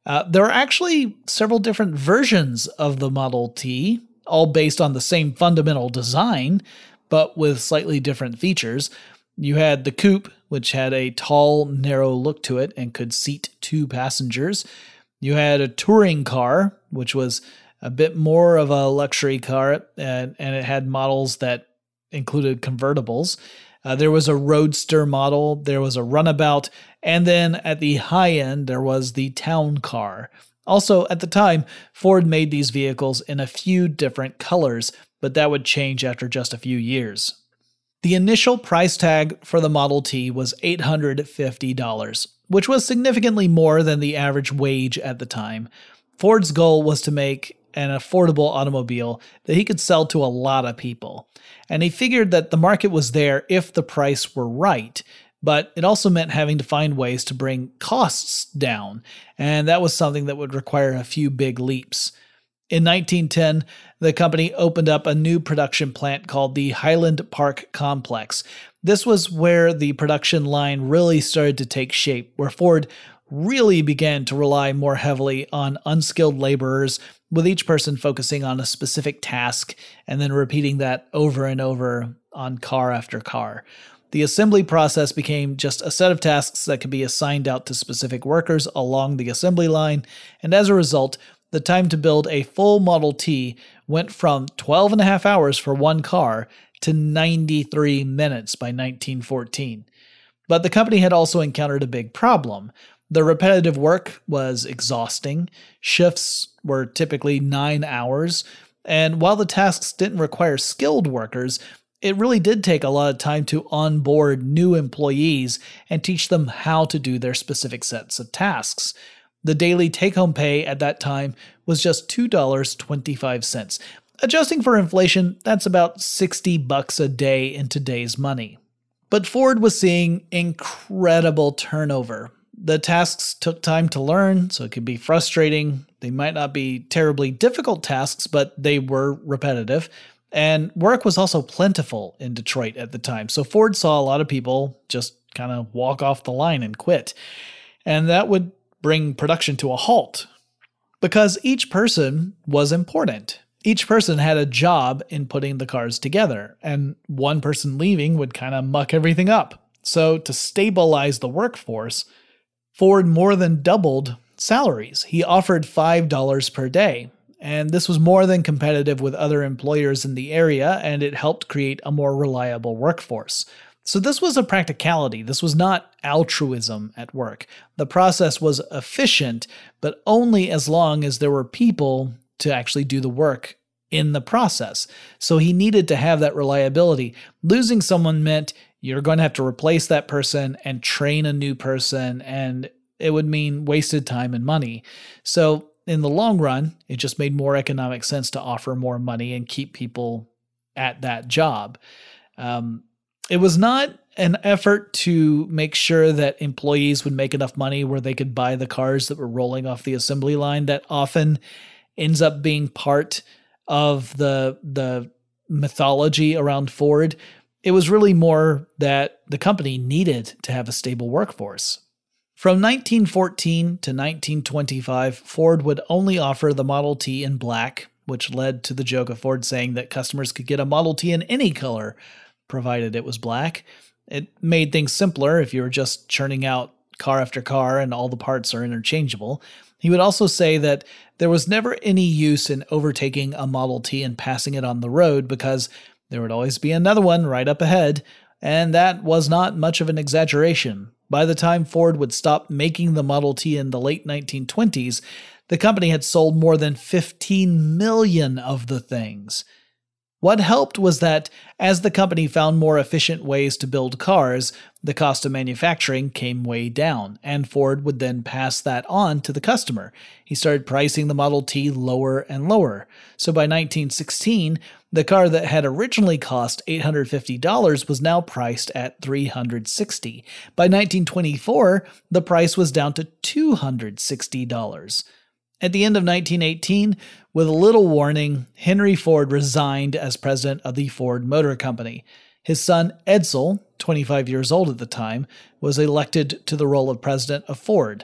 Uh, there are actually several different versions of the Model T, all based on the same fundamental design, but with slightly different features. You had the coupe, which had a tall, narrow look to it and could seat two passengers. You had a touring car, which was a bit more of a luxury car, and, and it had models that included convertibles. Uh, there was a roadster model, there was a runabout, and then at the high end, there was the town car. Also, at the time, Ford made these vehicles in a few different colors, but that would change after just a few years. The initial price tag for the Model T was eight hundred fifty dollars, which was significantly more than the average wage at the time. Ford's goal was to make an affordable automobile that he could sell to a lot of people. And he figured that the market was there if the price were right, but it also meant having to find ways to bring costs down, and that was something that would require a few big leaps. In nineteen ten, the company opened up a new production plant called the Highland Park Complex. This was where the production line really started to take shape, where Ford really began to rely more heavily on unskilled laborers, with each person focusing on a specific task and then repeating that over and over on car after car. The assembly process became just a set of tasks that could be assigned out to specific workers along the assembly line, and as a result, the time to build a full Model T went from twelve and a half hours for one car to ninety-three minutes by nineteen fourteen. But the company had also encountered a big problem. The repetitive work was exhausting, shifts were typically nine hours, and while the tasks didn't require skilled workers, it really did take a lot of time to onboard new employees and teach them how to do their specific sets of tasks. The daily take-home pay at that time was just two dollars and twenty-five cents. Adjusting for inflation, that's about sixty bucks a day in today's money. But Ford was seeing incredible turnover. The tasks took time to learn, so it could be frustrating. They might not be terribly difficult tasks, but they were repetitive. And work was also plentiful in Detroit at the time, so Ford saw a lot of people just kind of walk off the line and quit. And that would bring production to a halt, because each person was important. Each person had a job in putting the cars together, and one person leaving would kind of muck everything up. So to stabilize the workforce, Ford more than doubled salaries. He offered five dollars per day, and this was more than competitive with other employers in the area, and it helped create a more reliable workforce. So this was a practicality. This was not altruism at work. The process was efficient, but only as long as there were people to actually do the work in the process. So he needed to have that reliability. Losing someone meant you're going to have to replace that person and train a new person, and it would mean wasted time and money. So in the long run, it just made more economic sense to offer more money and keep people at that job. Um, it was not an effort to make sure that employees would make enough money where they could buy the cars that were rolling off the assembly line. That often ends up being part of the the mythology around Ford. It was really more that the company needed to have a stable workforce. From nineteen fourteen to nineteen twenty-five, Ford would only offer the Model T in black, which led to the joke of Ford saying that customers could get a Model T in any color, provided it was black. It made things simpler if you were just churning out car after car and all the parts are interchangeable. He would also say that there was never any use in overtaking a Model T and passing it on the road because there would always be another one right up ahead, and that was not much of an exaggeration. By the time Ford would stop making the Model T in the late nineteen twenties, the company had sold more than fifteen million of the things. What helped was that as the company found more efficient ways to build cars, the cost of manufacturing came way down, and Ford would then pass that on to the customer. He started pricing the Model T lower and lower. So by nineteen sixteen, the car that had originally cost eight hundred fifty dollars was now priced at three hundred sixty dollars. By nineteen twenty-four, the price was down to two hundred sixty dollars. At the end of nineteen eighteen, with a little warning, Henry Ford resigned as president of the Ford Motor Company. His son, Edsel, twenty-five years old at the time, was elected to the role of president of Ford.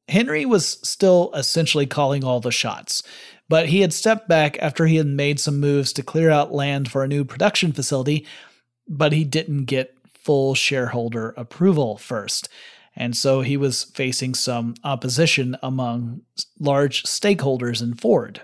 Henry was still essentially calling all the shots, but he had stepped back after he had made some moves to clear out land for a new production facility, but he didn't get full shareholder approval first. And so he was facing some opposition among large stakeholders in Ford.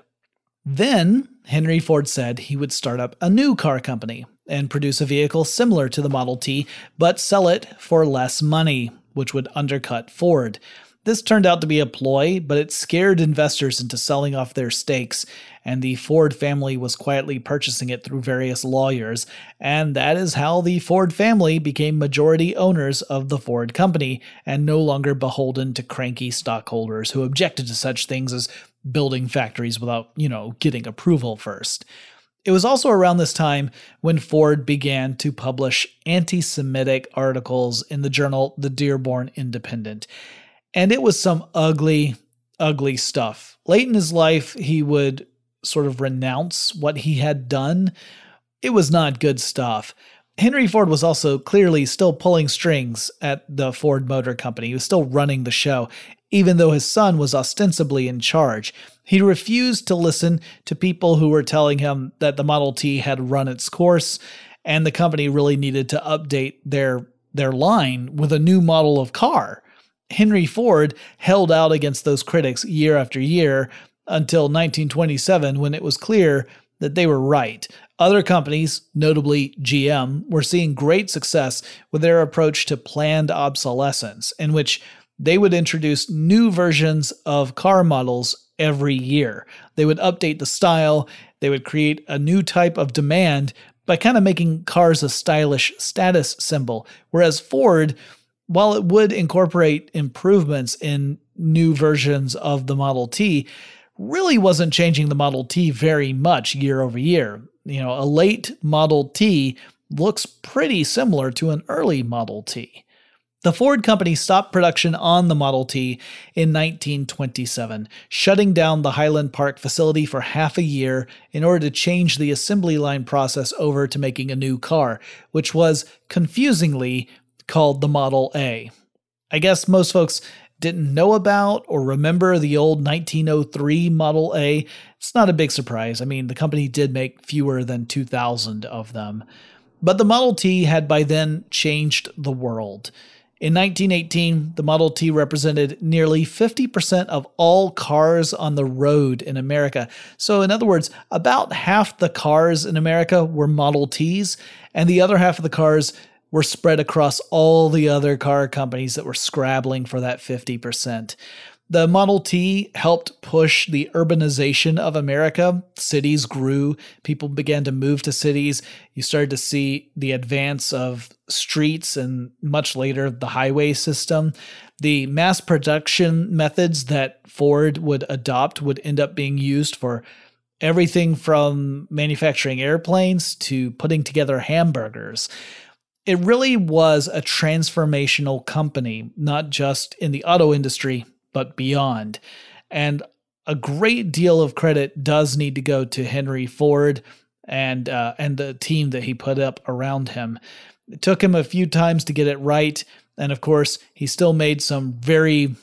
Then Henry Ford said he would start up a new car company and produce a vehicle similar to the Model T, but sell it for less money, which would undercut Ford. This turned out to be a ploy, but it scared investors into selling off their stakes, and the Ford family was quietly purchasing it through various lawyers, and that is how the Ford family became majority owners of the Ford company, and no longer beholden to cranky stockholders who objected to such things as building factories without, you know, getting approval first. It was also around this time when Ford began to publish anti-Semitic articles in the journal The Dearborn Independent. And it was some ugly, ugly stuff. Late in his life, he would sort of renounce what he had done. It was not good stuff. Henry Ford was also clearly still pulling strings at the Ford Motor Company. He was still running the show, even though his son was ostensibly in charge. He refused to listen to people who were telling him that the Model T had run its course, and the company really needed to update their, their line with a new model of car. Henry Ford held out against those critics year after year until nineteen twenty-seven, when it was clear that they were right. Other companies, notably G M, were seeing great success with their approach to planned obsolescence, in which they would introduce new versions of car models every year. They would update the style, they would create a new type of demand by kind of making cars a stylish status symbol, whereas Ford, while it would incorporate improvements in new versions of the Model T, really wasn't changing the Model T very much year over year. You know, a late Model T looks pretty similar to an early Model T. The Ford company stopped production on the Model T in nineteen twenty-seven, shutting down the Highland Park facility for half a year in order to change the assembly line process over to making a new car, which was confusingly called the Model A. I guess most folks didn't know about or remember the old nineteen oh three Model A. It's not a big surprise. I mean, the company did make fewer than two thousand of them. But the Model T had by then changed the world. In nineteen eighteen, the Model T represented nearly fifty percent of all cars on the road in America. So in other words, about half the cars in America were Model Ts, and the other half of the cars were spread across all the other car companies that were scrabbling for that fifty percent. The Model T helped push the urbanization of America. Cities grew. People began to move to cities. You started to see the advance of streets and much later the highway system. The mass production methods that Ford would adopt would end up being used for everything from manufacturing airplanes to putting together hamburgers. It really was a transformational company, not just in the auto industry, but beyond. And a great deal of credit does need to go to Henry Ford and uh, and the team that he put up around him. It took him a few times to get it right, and of course, he still made some very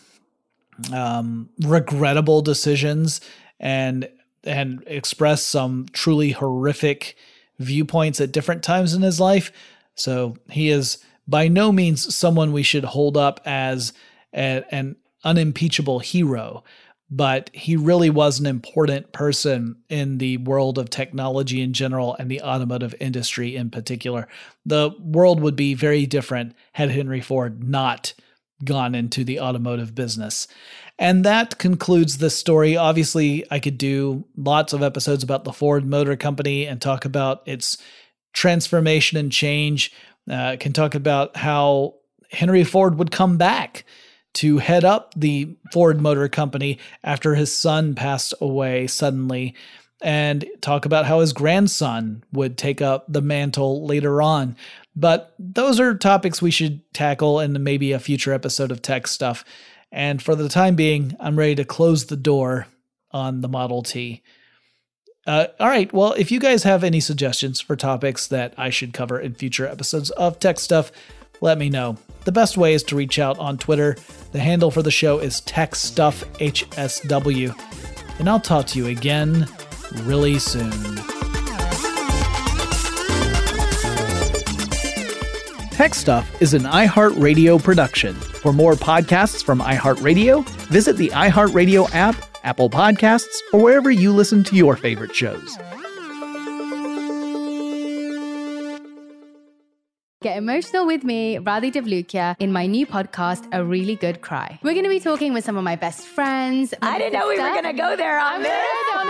um, regrettable decisions and and expressed some truly horrific viewpoints at different times in his life. So he is by no means someone we should hold up as a, an unimpeachable hero, but he really was an important person in the world of technology in general and the automotive industry in particular. The world would be very different had Henry Ford not gone into the automotive business. And that concludes this story. Obviously, I could do lots of episodes about the Ford Motor Company and talk about its transformation and change. Uh, can talk about how Henry Ford would come back to head up the Ford Motor Company after his son passed away suddenly, and talk about how his grandson would take up the mantle later on. But those are topics we should tackle in maybe a future episode of Tech Stuff. And for the time being, I'm ready to close the door on the Model T. Uh, all right, well, if you guys have any suggestions for topics that I should cover in future episodes of Tech Stuff, let me know. The best way is to reach out on Twitter. The handle for the show is TechStuffHSW. And I'll talk to you again really soon. Tech Stuff is an iHeartRadio production. For more podcasts from iHeartRadio, visit the iHeartRadio app, Apple Podcasts, or wherever you listen to your favorite shows. Get emotional with me, Radhi Devlukia, in my new podcast, A Really Good Cry. We're going to be talking with some of my best friends. I didn't know we were going to go there on this.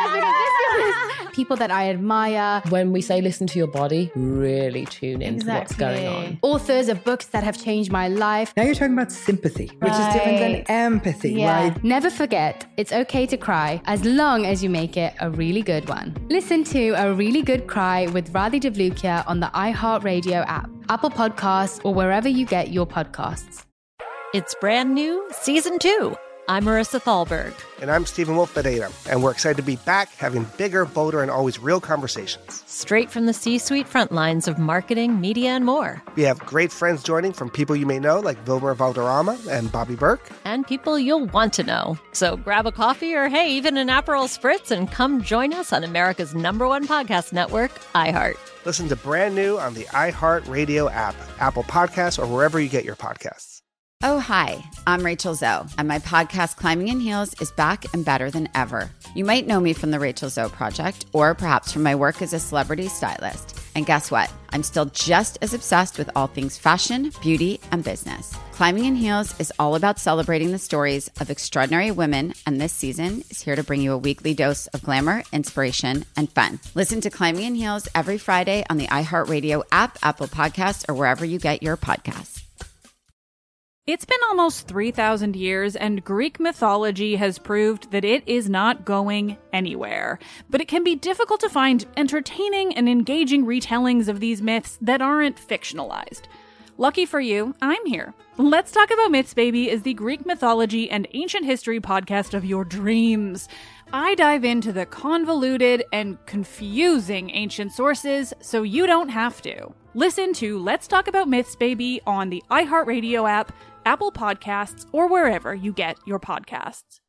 People that I admire. When we say listen to your body, really tune into Exactly. what's going on. Authors of books that have changed my life. Now you're talking about sympathy, which Right. is different than empathy, Yeah. right? Never forget, it's okay to cry as long as you make it a really good one. Listen to A Really Good Cry with Radhi Devlukia on the iHeartRadio app, Apple Podcasts, or wherever you get your podcasts. It's brand new, season two. I'm Marissa Thalberg. And I'm Stephen Wolf Bedeta, and we're excited to be back having bigger, bolder, and always real conversations. Straight from the C-suite front lines of marketing, media, and more. We have great friends joining from people you may know, like Vilmer Valderrama and Bobby Burke. And people you'll want to know. So grab a coffee or, hey, even an Aperol Spritz and come join us on America's number one podcast network, iHeart. Listen to brand new on the iHeartRadio app, Apple Podcasts, or wherever you get your podcasts. Oh, hi, I'm Rachel Zoe, and my podcast, Climbing in Heels, is back and better than ever. You might know me from the Rachel Zoe Project, or perhaps from my work as a celebrity stylist. And guess what? I'm still just as obsessed with all things fashion, beauty, and business. Climbing in Heels is all about celebrating the stories of extraordinary women, and this season is here to bring you a weekly dose of glamour, inspiration, and fun. Listen to Climbing in Heels every Friday on the iHeartRadio app, Apple Podcasts, or wherever you get your podcasts. It's been almost three thousand years, and Greek mythology has proved that it is not going anywhere. But it can be difficult to find entertaining and engaging retellings of these myths that aren't fictionalized. Lucky for you, I'm here. Let's Talk About Myths, Baby is the Greek mythology and ancient history podcast of your dreams. I dive into the convoluted and confusing ancient sources so you don't have to. Listen to Let's Talk About Myths, Baby on the iHeartRadio app, Apple Podcasts, or wherever you get your podcasts.